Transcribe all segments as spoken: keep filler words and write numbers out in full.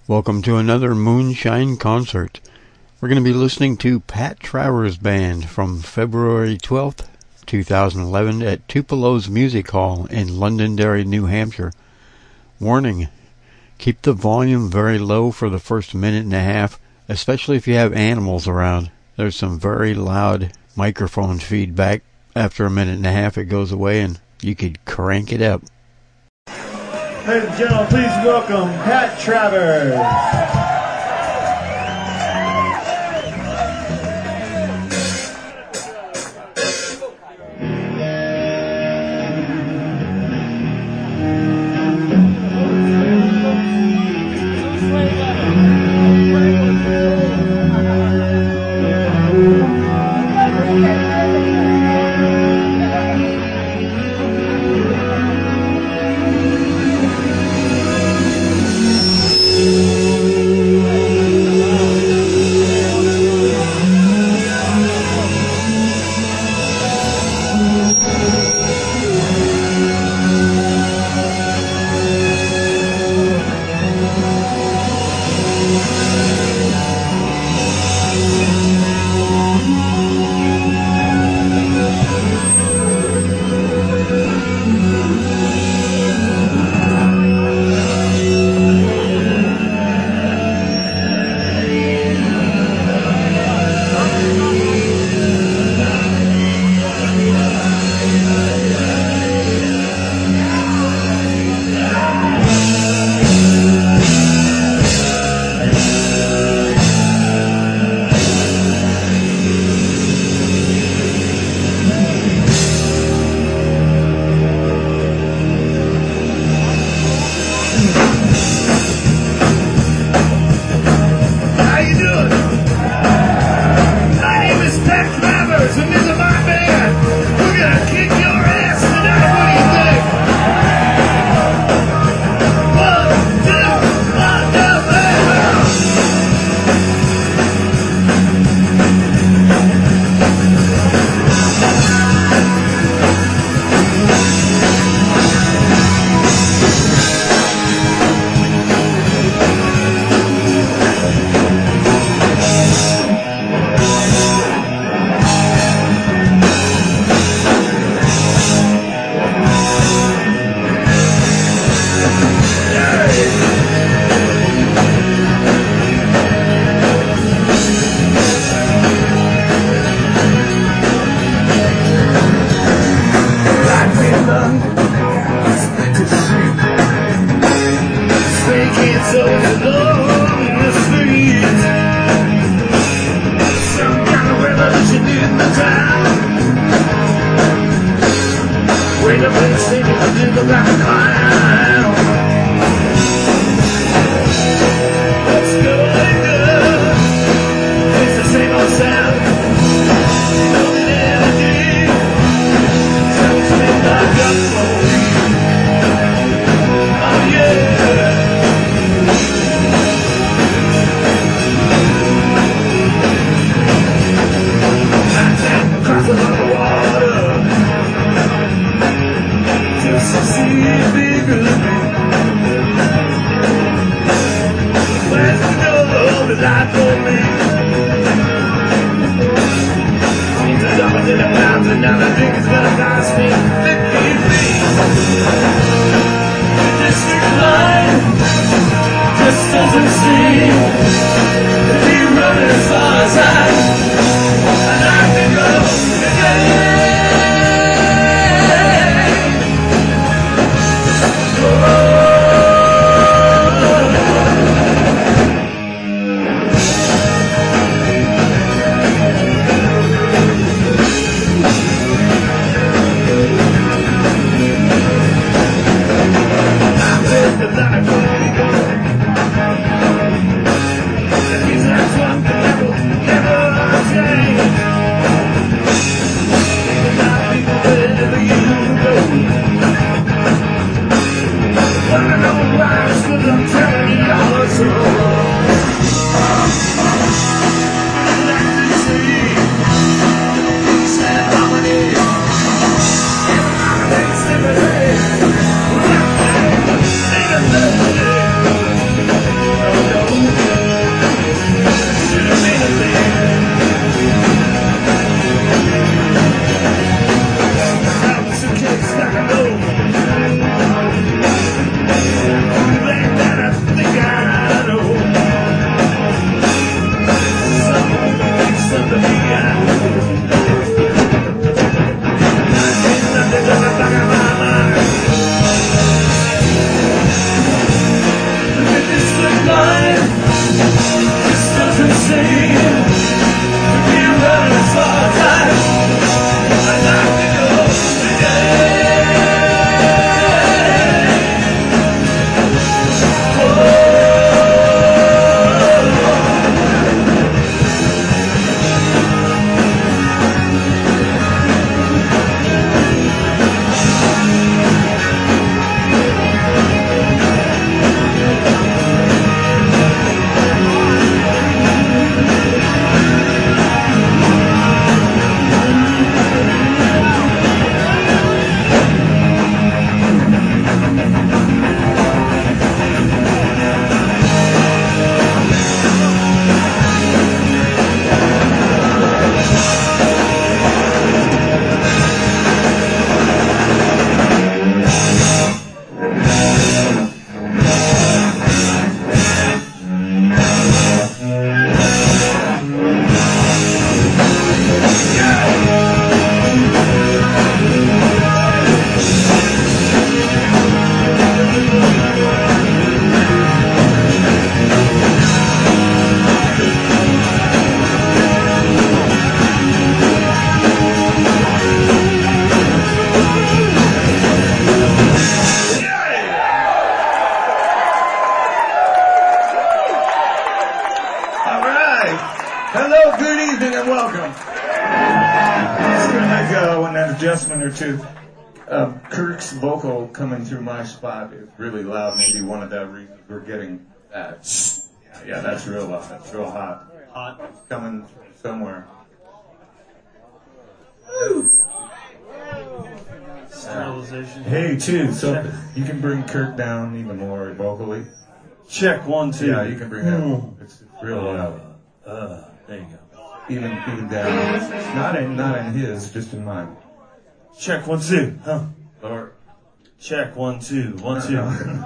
Welcome to another Moonshine concert. We're going to be listening to Pat Travers Band from February twelfth, two thousand eleven at Tupelo's Music Hall in Londonderry, New Hampshire. Warning, keep the volume very low for the first minute and a half, especially if you have animals around. There's some very loud microphone feedback. After a minute and a half it goes away and you could crank it up. Ladies and gentlemen, please welcome Pat Travers. See Hello, good evening, and welcome. I'm just going to make uh, one an adjustment or two. Uh, Kirk's vocal coming through my spot is really loud. Maybe one of the reasons we're getting that. Yeah, yeah, that's real loud. That's real hot. Hot. It's coming somewhere. Woo! Sterilization. Hey, too. So you can bring Kirk down even more vocally. Check one, two. Yeah, you can bring him. It's real loud. Uh, there you go. Even even down. Not in not in his, just in mine. Check one, two. Huh? Or Check one, two. One, two.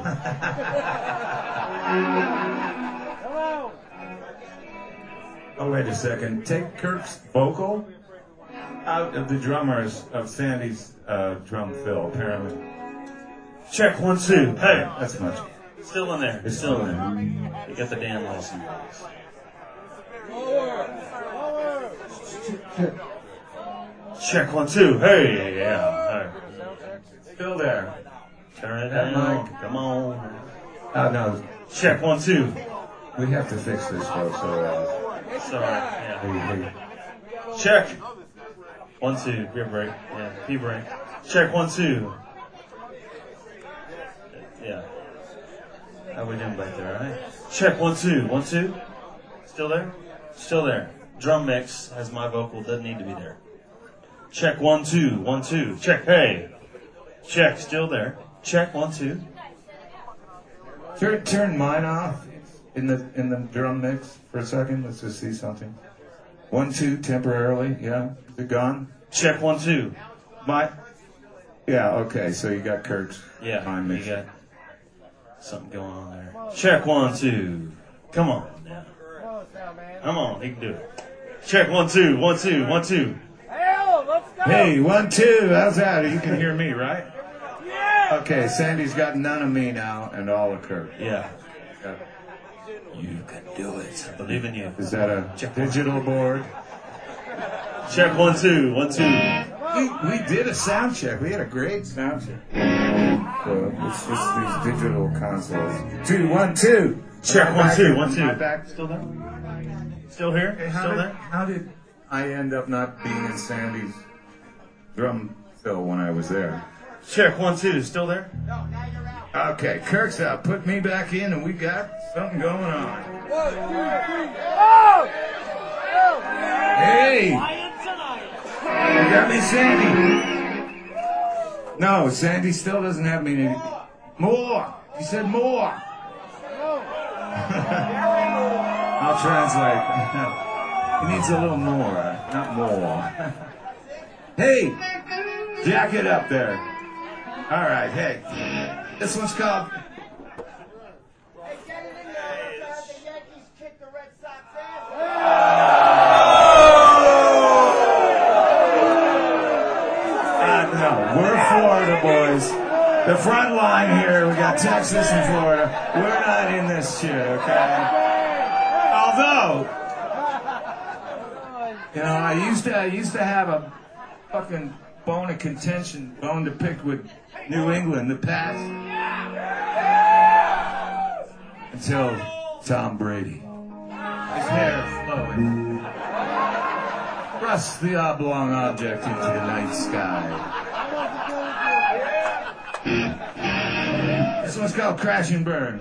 Oh, wait a second. Take Kirk's vocal out of the drummers of Sandy's uh, drum fill, apparently. Check one, two. Hey, That's much. Still in there. It's Still still in in there. You got the Dan Lawson voice. check one, two. Hey, yeah. Still there. Turn it That down. mic. Come on. Oh, no. Hey. Check one, two. We have to fix this, though, so Sorry. uh, Yeah. hey, hey. Check. One, two. Beer break. Yeah. Pee break. Check one, two. Yeah. How we doing back there, all right? Check one, two. One, two. Still there? Still there. Drum mix has my vocal. Doesn't need to be there. Check one, two. One, two. Check. Hey. Check. Still there. Check. One, two. Turn, turn mine off in the in the drum mix for a second. Let's just see something. One, two, temporarily. Yeah. Is it gone? Check one, two. My. Yeah, okay. So you got Kirk's. Yeah. Mine You mixed. got something going on there. Check one, two. Come on. Yeah. Come on. He can do it. Check one, two. One, two. One, two. Hey, one, two. How's that? You can hear me, right? Yeah. Okay, Sandy's got none of me now and all of Kirk. Yeah. Yeah. You can do it. I believe in you. Is that a digital board? Check one, two. One, two. We, we did a sound check. We had a great sound check. So it's just these digital consoles. Two, one, two. Check Am I one, back two. in- One, two. am I back? Still there? Still here? Hey, how, Still did, there? how did I end up not being in Sandy's drum fill when I was there? Check one, two. Still there? Okay, Kirk's out. Put me back in, and we got something going on. Hey! You got me, Sandy. No, Sandy still doesn't have me. Any- more. He said more. I'll translate. He needs a little more, not more. Hey, jack it up there. All right, hey. This one's called. Uh, no, we're Florida boys. The front line here, we got Texas and Florida. We're not in this shit, okay? Although, you know, I used to, I used to have a fucking bone of contention, bone to pick with New England, the past, until Tom Brady. His hair flowing. Thrust the oblong object into the night sky. This one's called Crash and Burn.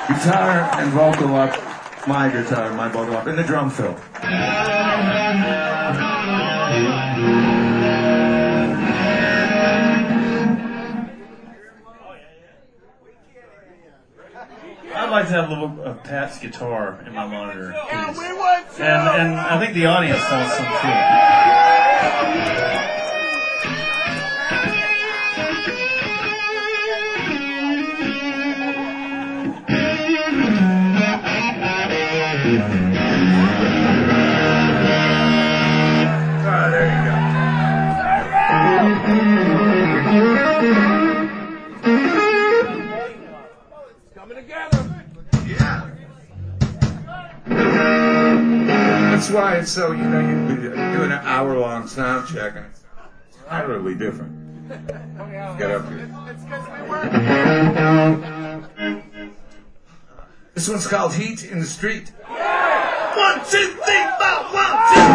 Guitar and vocal up, my guitar and my vocal up, in the drum fill. I'd like to have a little of Pat's guitar in my monitor, please. And, and I think the audience wants some too. Ah, there you go. Coming together. Yeah. That's why it's so, you know, you do an hour-long sound check and it's utterly different. Get up here. This one's called Heat in the Street. One, two, three, four, one, two.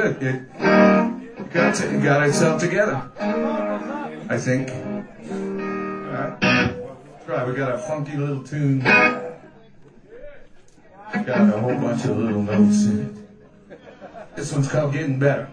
good. It got to, it got itself together, I think. All right. Right, we got a funky little tune. Got a whole bunch of little notes in it. This one's called Getting Better.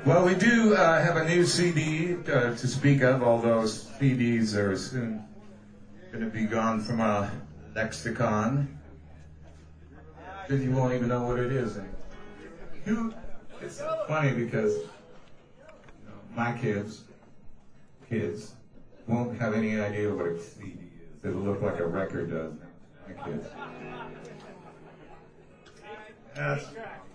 Well, we do uh, have a new C D uh, to speak of, although C Ds are soon going to be gone from our lexicon. Then you won't even know what it is. You, it's funny because you know, my kids, kids, won't have any idea what a C D is. It'll look like a record does. My kids. That's,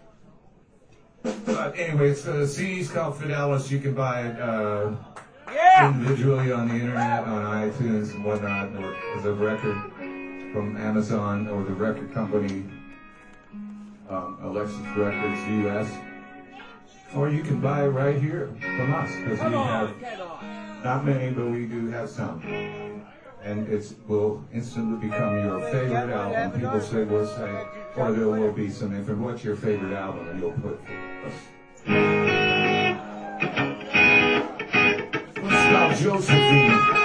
But anyway, it's the C D's called Fidelis. You can buy it uh, yeah. individually on the internet, on iTunes and whatnot, or as a record from Amazon or the record company, um, Alexis Records U S. Or you can buy it right here from us, because we have not many, but we do have some. And it will instantly become your favorite album. People say, we'll say, or there will be some information. What's your favorite album? And you'll put us. Let's stop Josephine.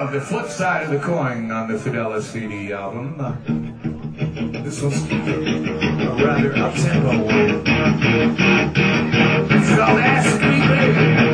Now, the flip side of the coin on the Fidelis C D album. Uh, this one's a rather up-tempo one. It's called Ask Me Baby.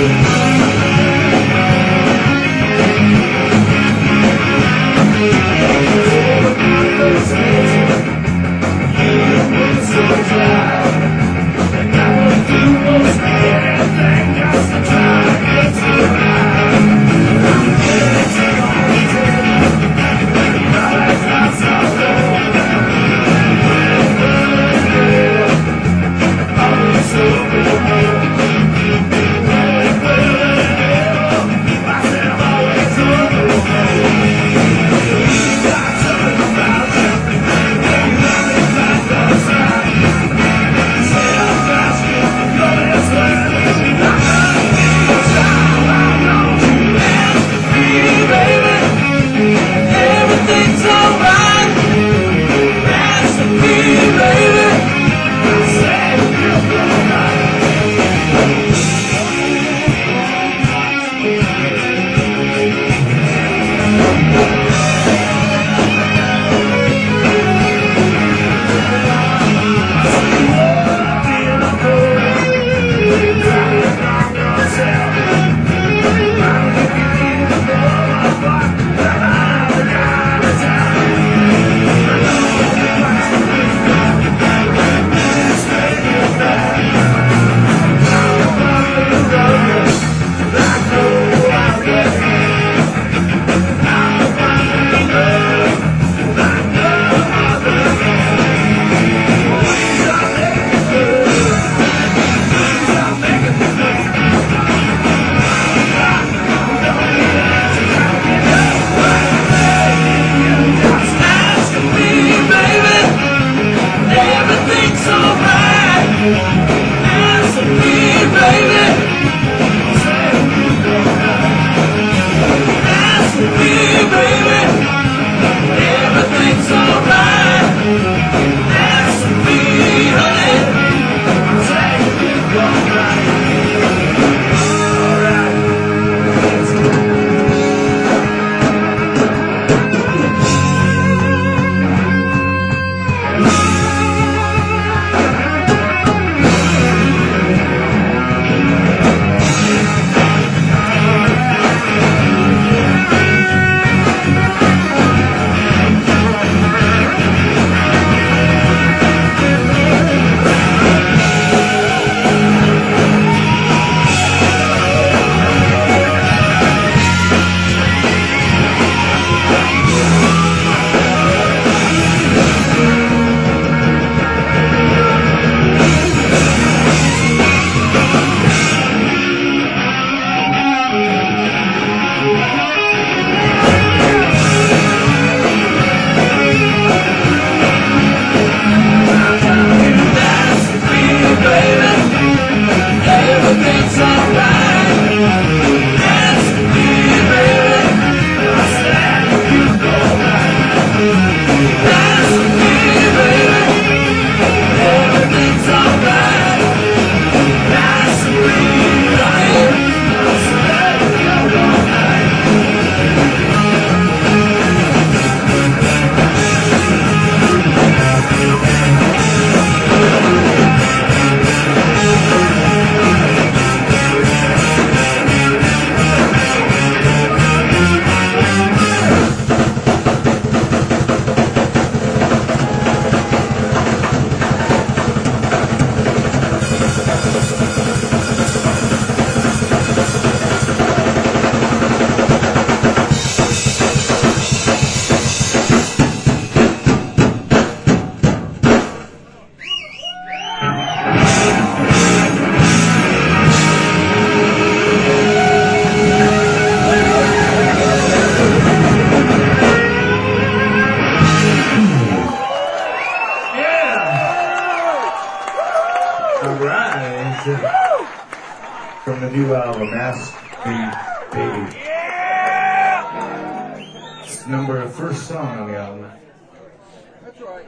Thank you. right. From the new album, Ask Me Baby. It's number first song on the album. That's right.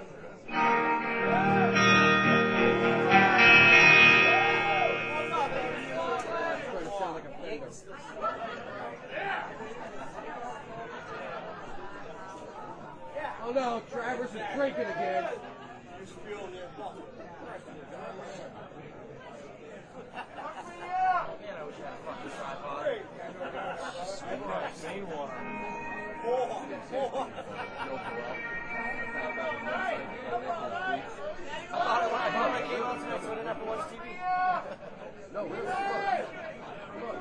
Oh no, Travers is drinking again. No, really? Look.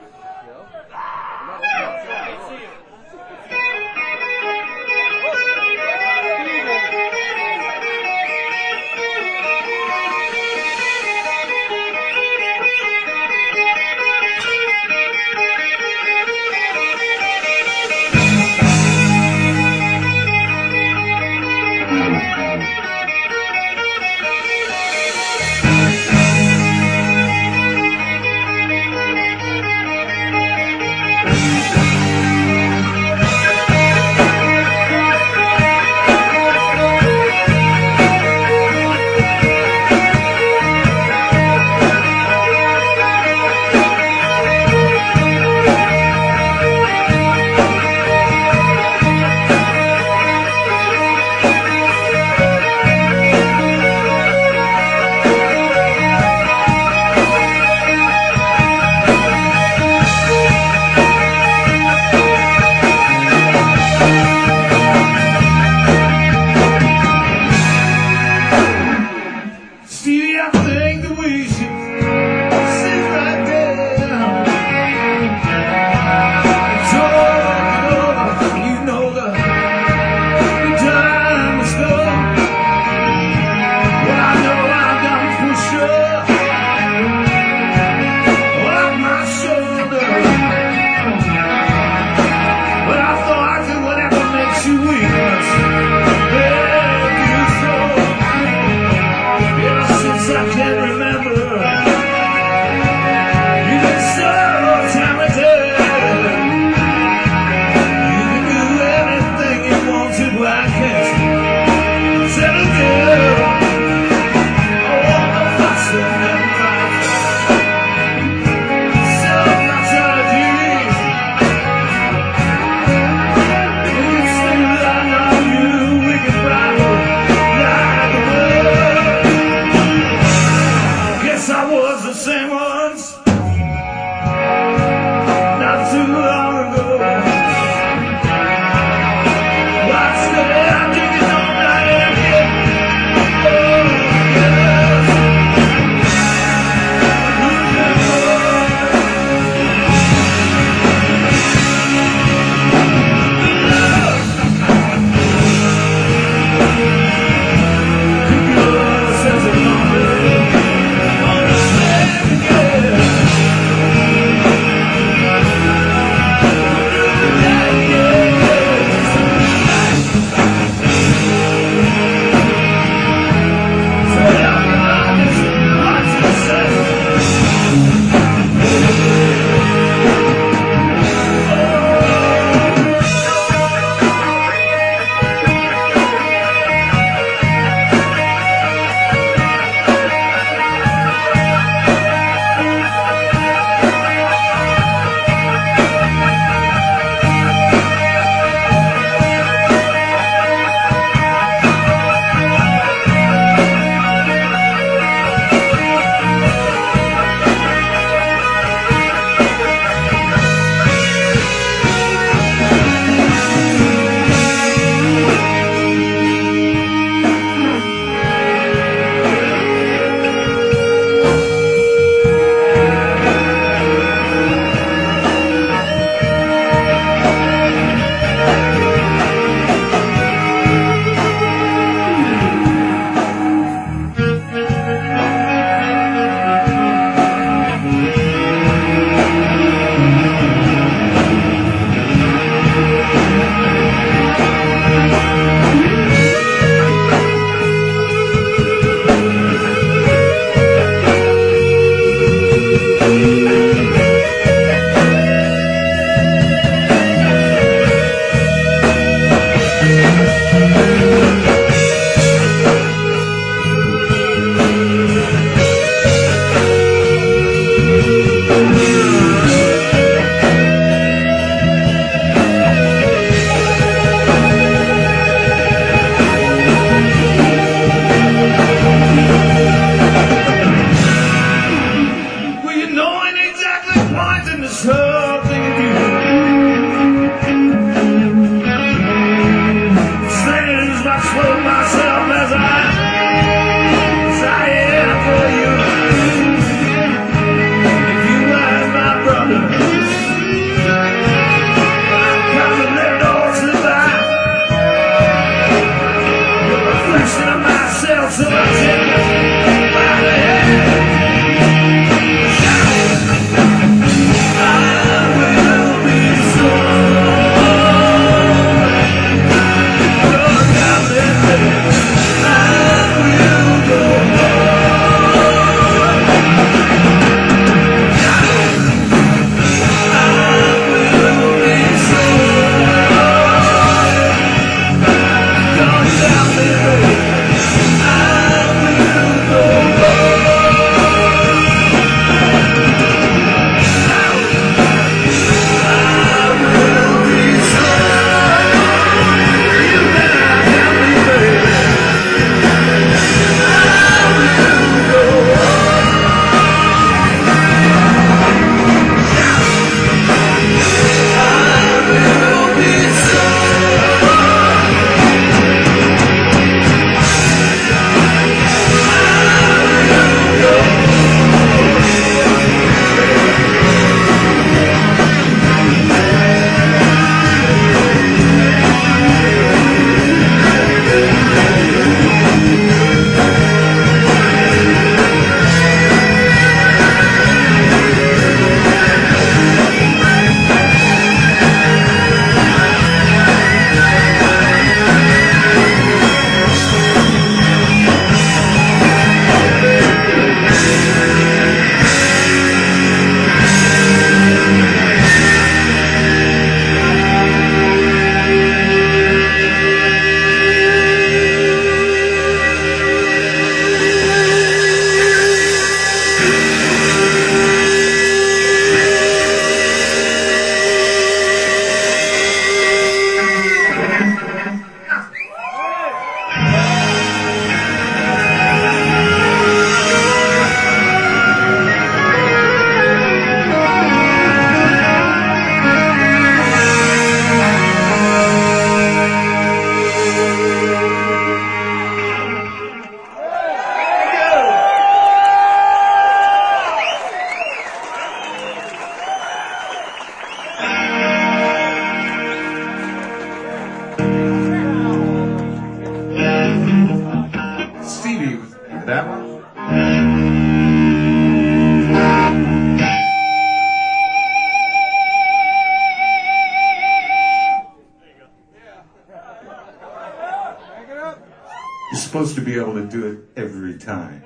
You're supposed to be able to do it every time.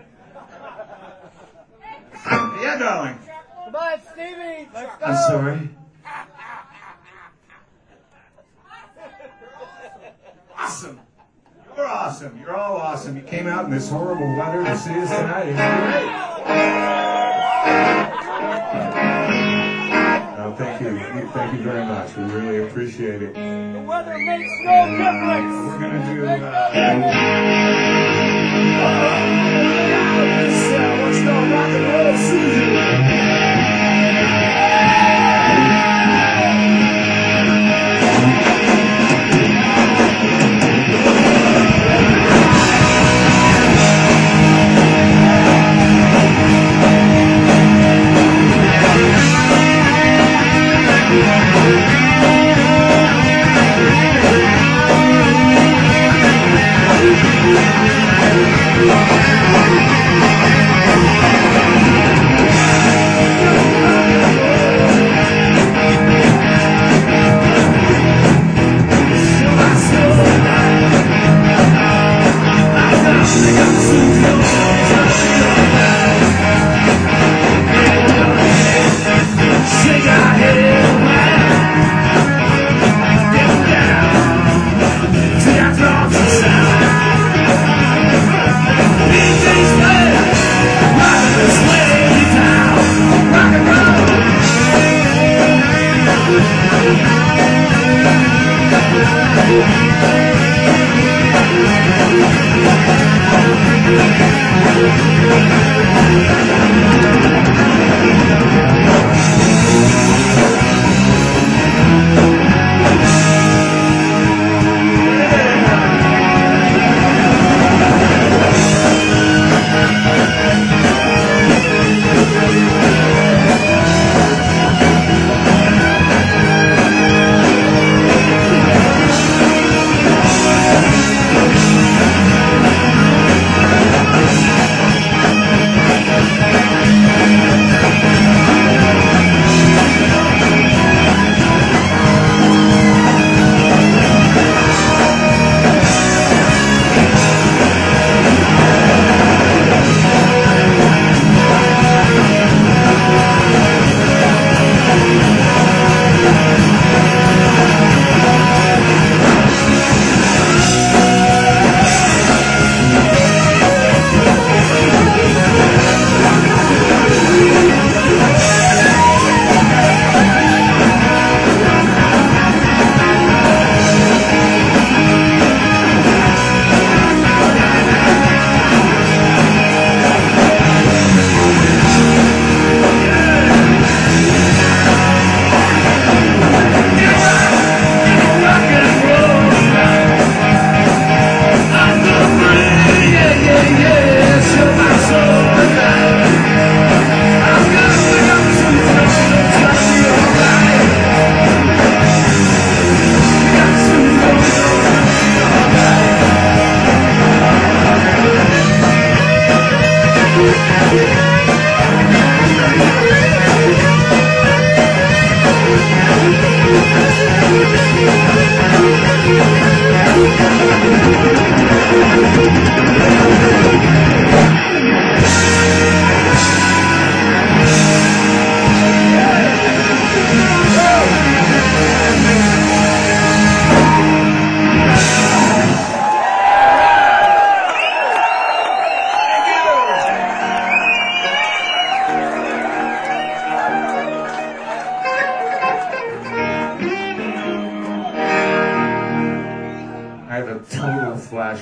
Yeah, darling. Come on, Stevie. Let's go. I'm sorry. Awesome. You're awesome. You're all awesome. You came out in this horrible weather to see us tonight. No, thank you. Thank you very much. We really appreciate it. The weather makes no difference. We're going to do... Uh, This, uh, what's called rock and roll Susie.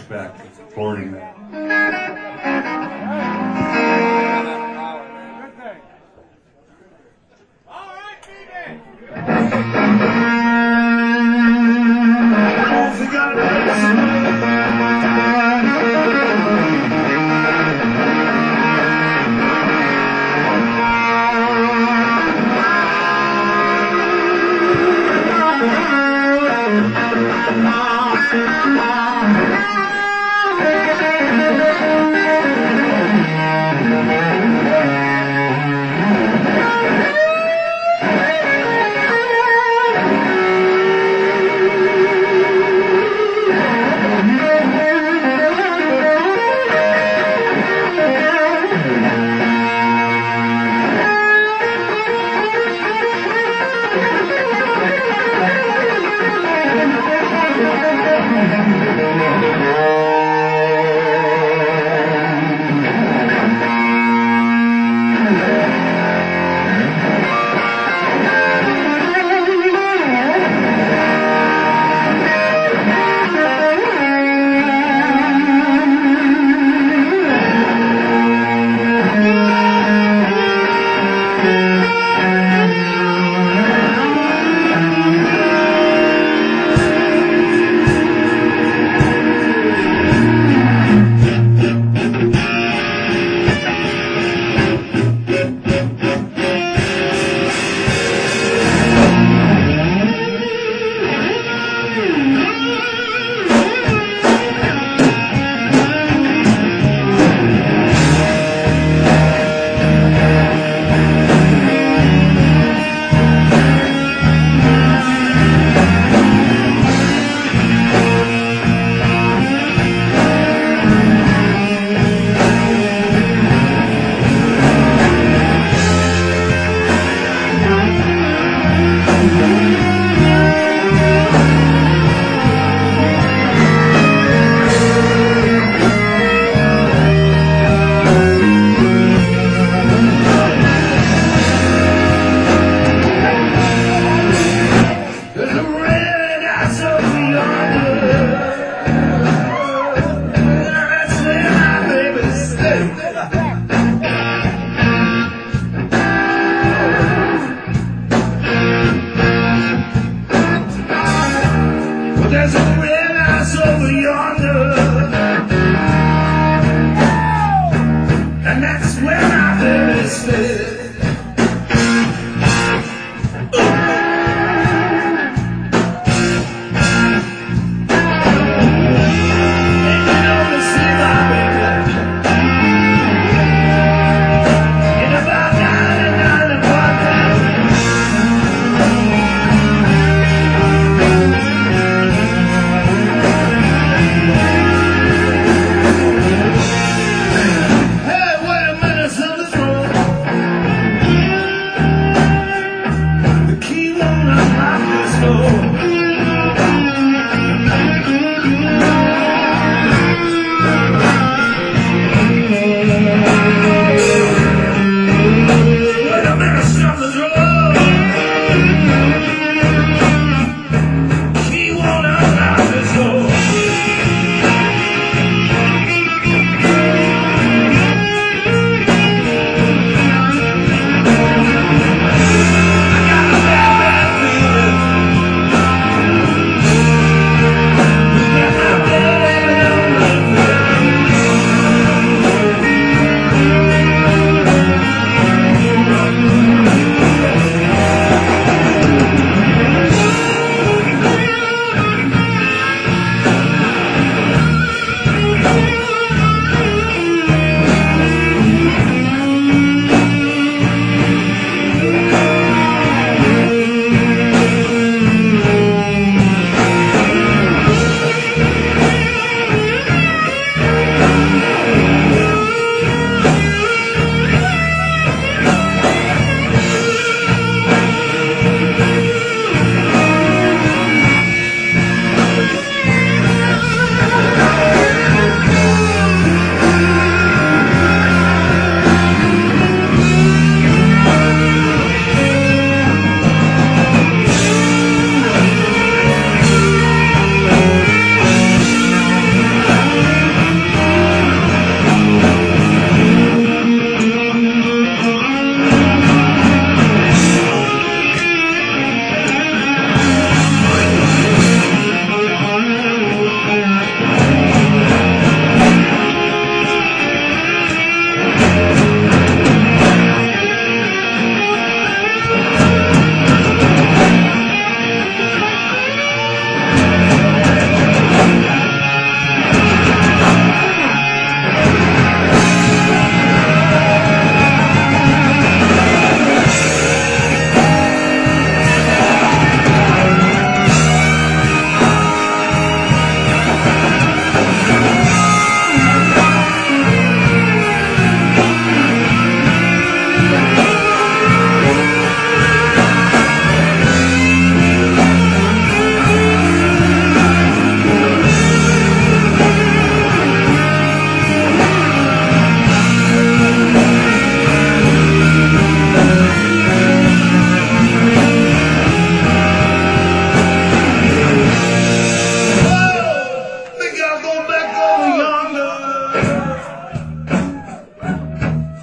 back to recording that. Hey, wait a minute, Silver Throne.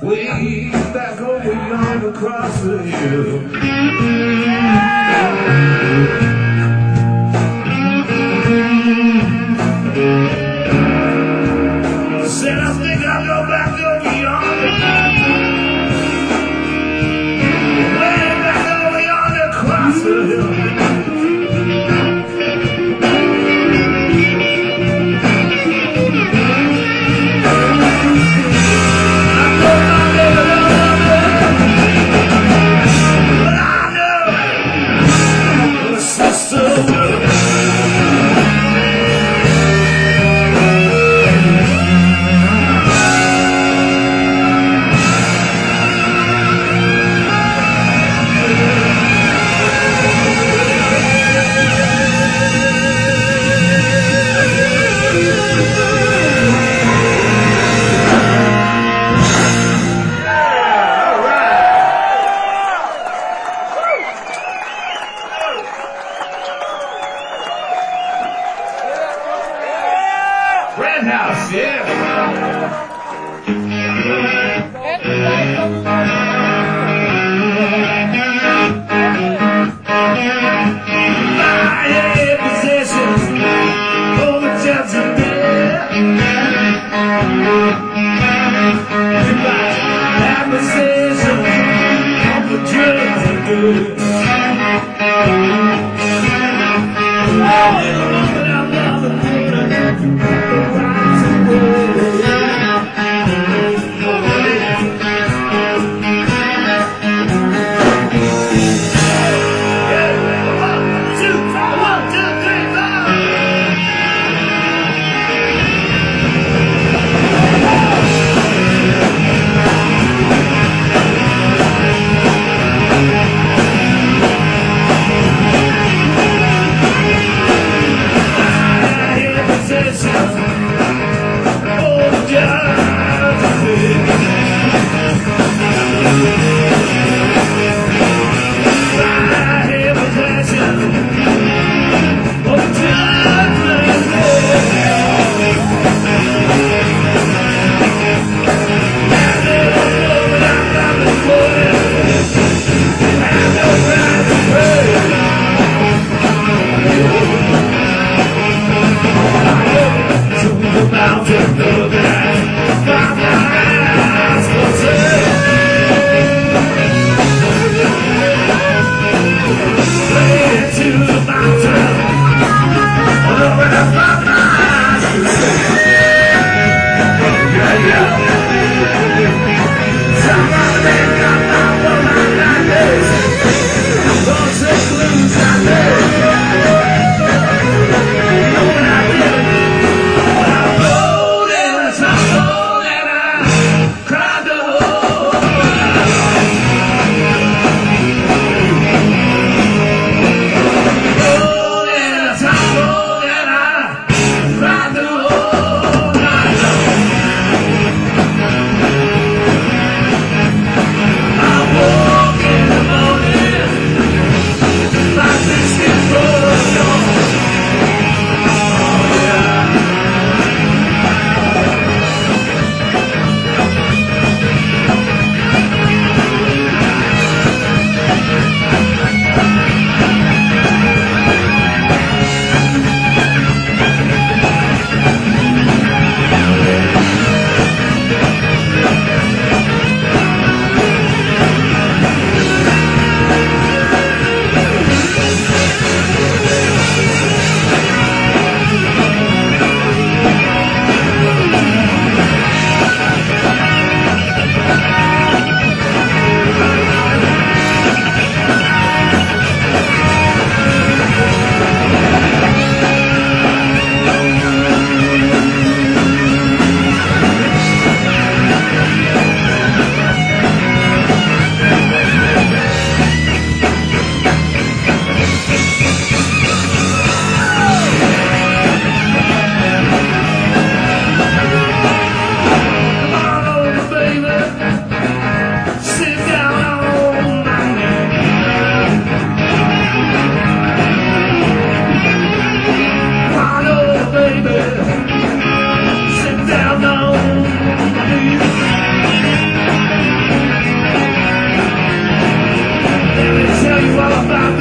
way back over yonder across the hill. Said I think I'll go back over yonder, way back over yonder across the hill.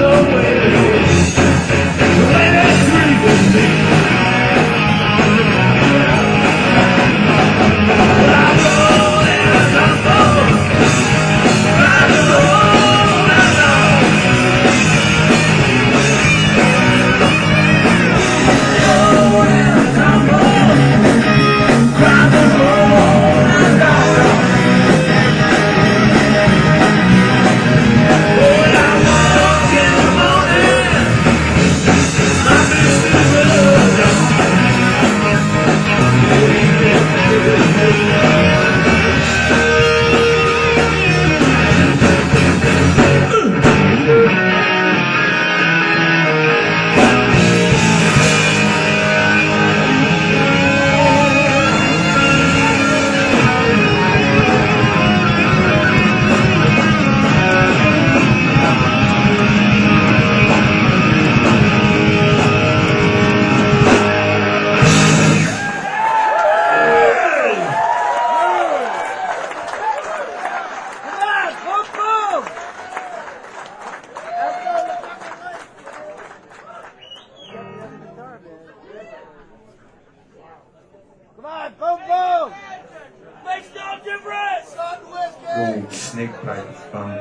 Whoa, snake bite is fun.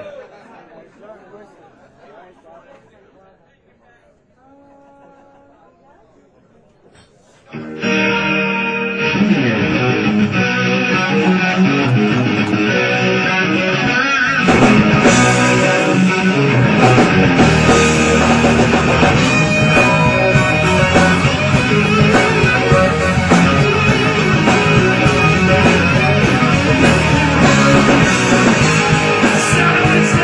Silence.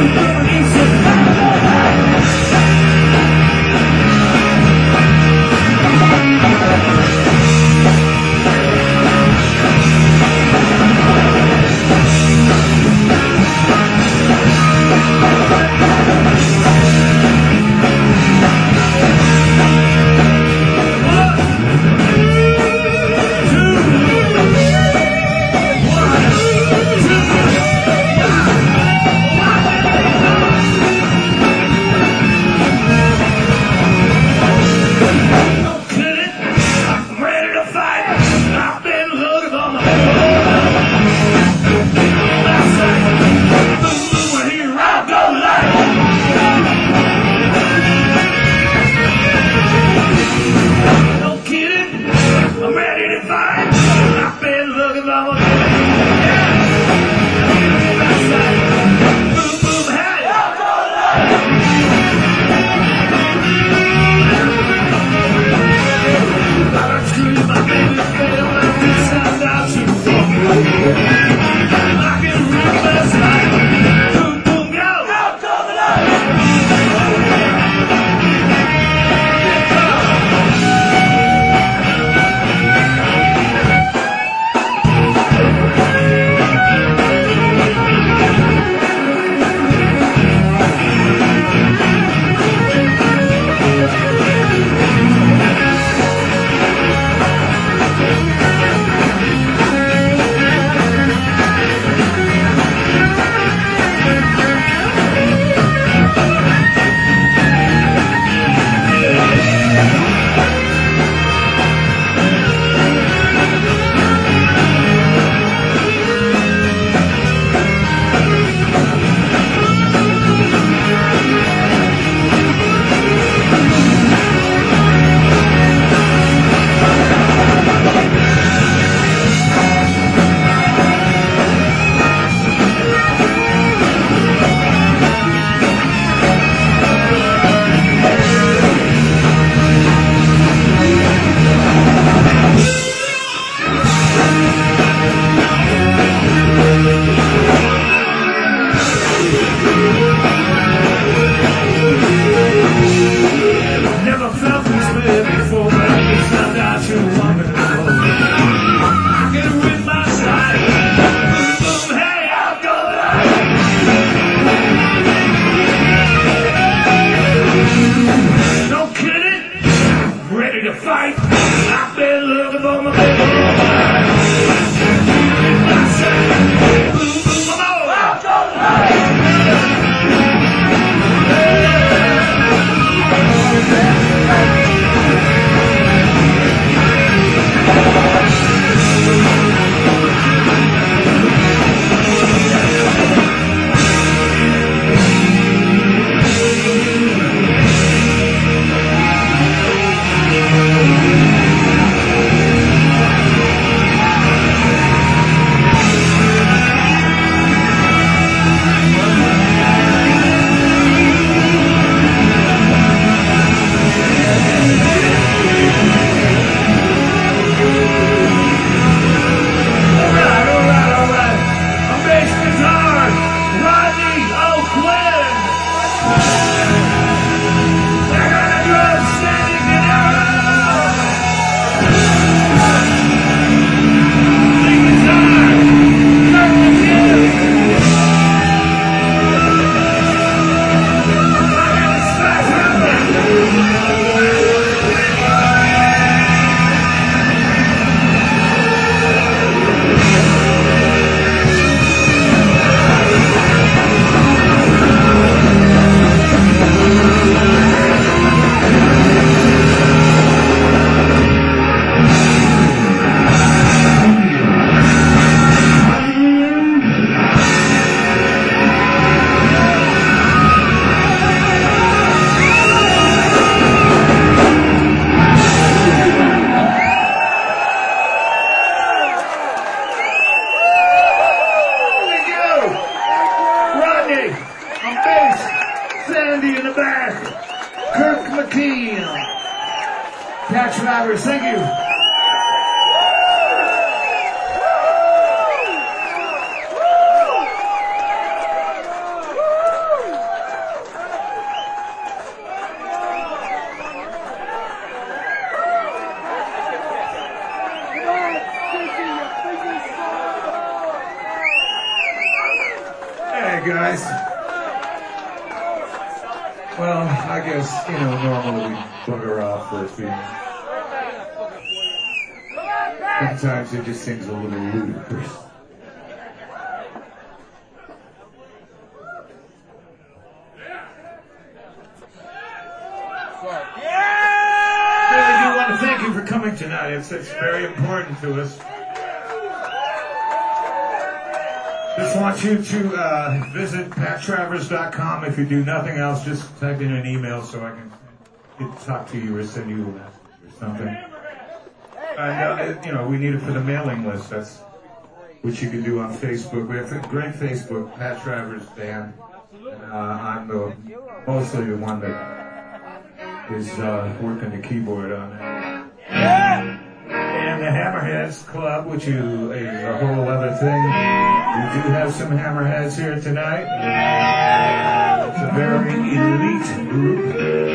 Travis, thank you. Well, I guess, you know, normally we bugger off for a few minutes. Sometimes it just seems a little ludicrous. Really do want to thank you for coming tonight. It's, it's very important to us. Just want you to uh, visit pat travers dot com. If you do nothing else, just type in an email so I can get, talk to you or send you a message or something. And, uh, you know, we need it for the mailing list. That's what you can do on Facebook. We have a great Facebook, Pat Travers Band. And, uh, I'm the, mostly the one that is uh, working the keyboard on it. And the Hammerheads Club, which is a whole other thing. We do have some Hammerheads here tonight. It's a very elite group.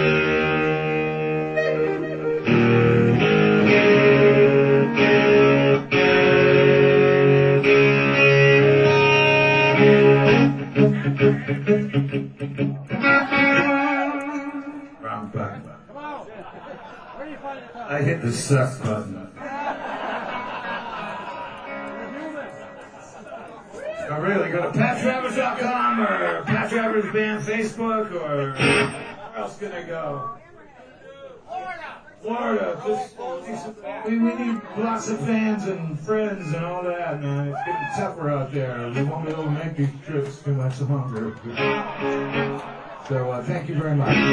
Wrong button. I hit the suck button. Oh, really? Go to pat travers dot com or Pat Travers Band Facebook, or where else can I go? Florida. Just, we, we need lots of fans and friends and all that, man. It's getting tougher out there. We won't be able to make these trips too much longer. So uh, thank you very much.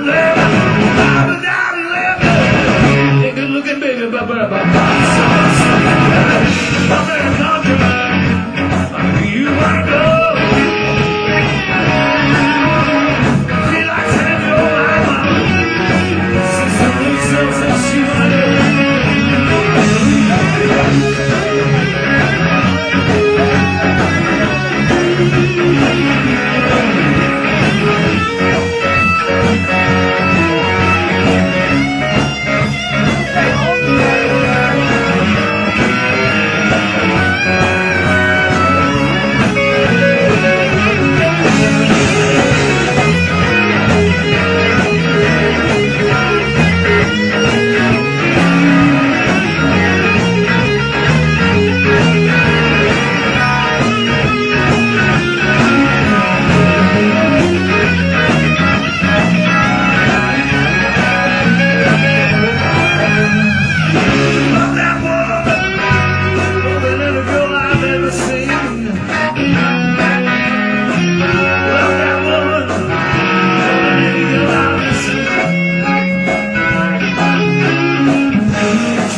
Looking baby, ba ba ba ba.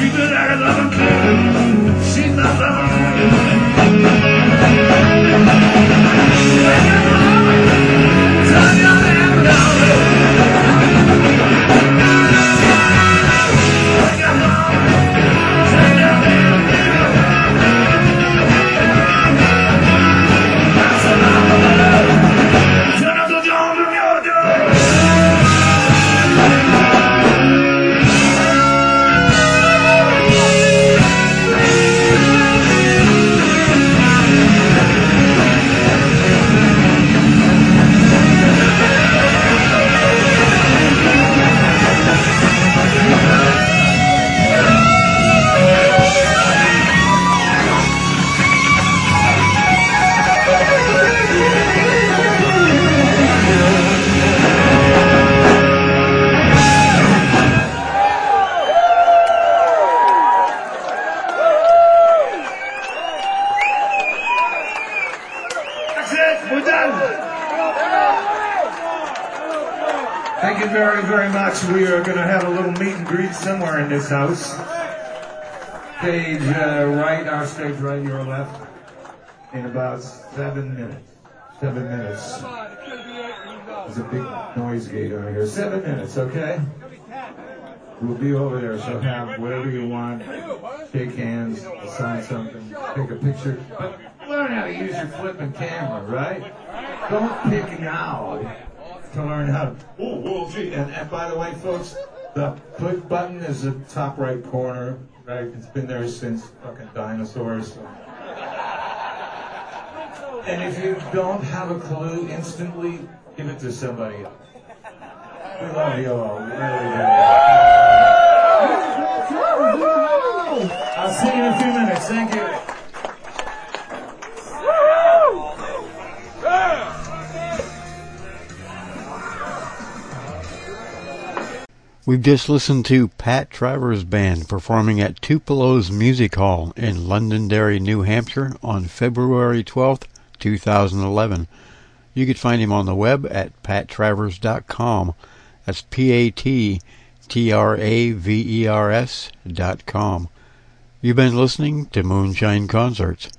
secret that I love her. She's not loving we are going to have a little meet and greet somewhere in this house. Stage uh, right, our stage right, your left, in about seven minutes. Seven minutes. There's a big noise gate over here. Seven minutes, okay? We'll be over there, so have whatever you want. Shake hands, sign something, take a picture. But learn how to use your flipping camera, right? Don't pick now. To learn how to, oh, whoa, gee. And, and by the way, folks, the click button is the top right corner, right? It's been there since fucking dinosaurs. So. And if you don't have a clue instantly, give it to somebody else. We love you all. We really do. I'll see you in a few minutes. Thank you. We've just listened to Pat Travers Band performing at Tupelo's Music Hall in Londonderry, New Hampshire on February twelfth, two thousand eleven. You could find him on the web at pat travers dot com. That's P A T T R A V E R S dot com. You've been listening to Moonshine Concerts.